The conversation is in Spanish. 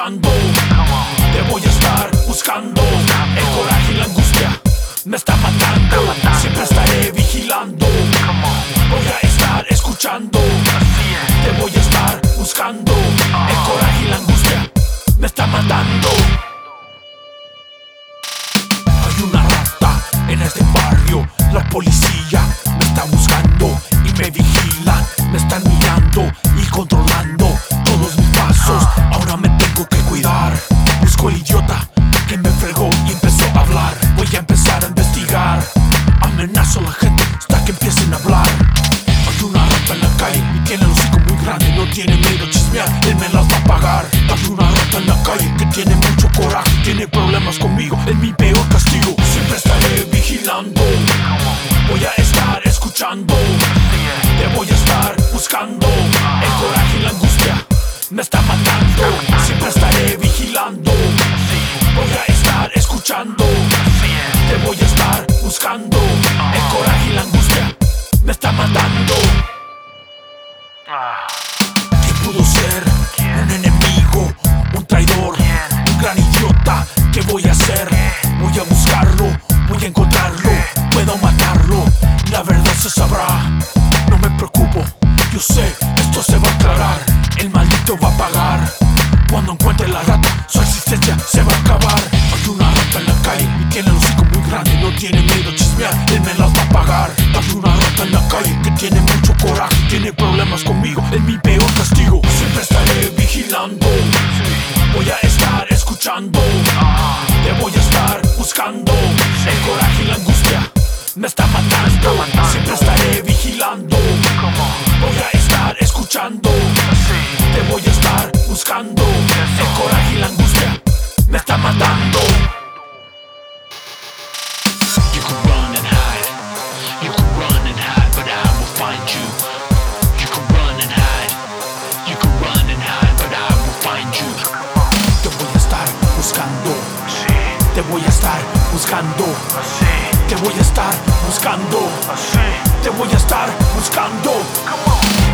matando. Te voy a estar buscando. El coraje y la angustia me está matando. Siempre estaré vigilando. Voy a estar escuchando. Te voy a estar buscando. El coraje y la angustia me está matando. Hay una rata en este barrio. La policía me está buscando y me vigilan. Me están mirando y controlando todos mis pasos. Ahora me tengo que cuidar. Busco el idiota que me fregó y empezó a hablar. Voy a empezar a investigar. Amenazo a la gente hasta que empiecen a hablar. Hay una rata en la calle y tiene el hocico muy grande. No tiene miedo a chismear, él me las va a pagar. Hay una rata en la calle que tiene mucho coraje. Tiene problemas conmigo, es mi peor castigo. Siempre estaré vigilando. Voy a estar escuchando. Te voy a estar buscando. El coraje y la angustia me está matando. Siempre estaré vigilando. Voy a estar escuchando. Te voy a estar buscando. El coraje y la angustia me está matando. ¿Quién pudo ser? Un enemigo, un traidor, un gran idiota. ¿Qué voy a hacer? Voy a buscarlo, voy a encontrarlo. Puedo matarlo, la verdad se sabrá. No me preocupo, yo sé, esto se va a aclarar. El maldito va a pagar. Cuando encuentre la rata, su existencia se va a acabar. Hay una rata en la calle y tiene el hocico muy grande. No tiene miedo a chismear, él me las va a pagar. Hay una rata en la calle que tiene mucho coraje. Tiene problemas conmigo, es mi peor castigo. Siempre estaré vigilando. Voy a estar escuchando. Te voy a estar buscando. El coraje y la angustia me está matando. Siempre estaré vigilando. Voy a estar escuchando. Te voy a estar buscando. El coraje y la angustia me está matando. You can run and hide. You can run and hide, but I will find you. You can run and hide. You can run and hide, but I will find you. Te voy a estar buscando. Te voy a estar buscando. Te voy a estar buscando. Te voy a estar buscando.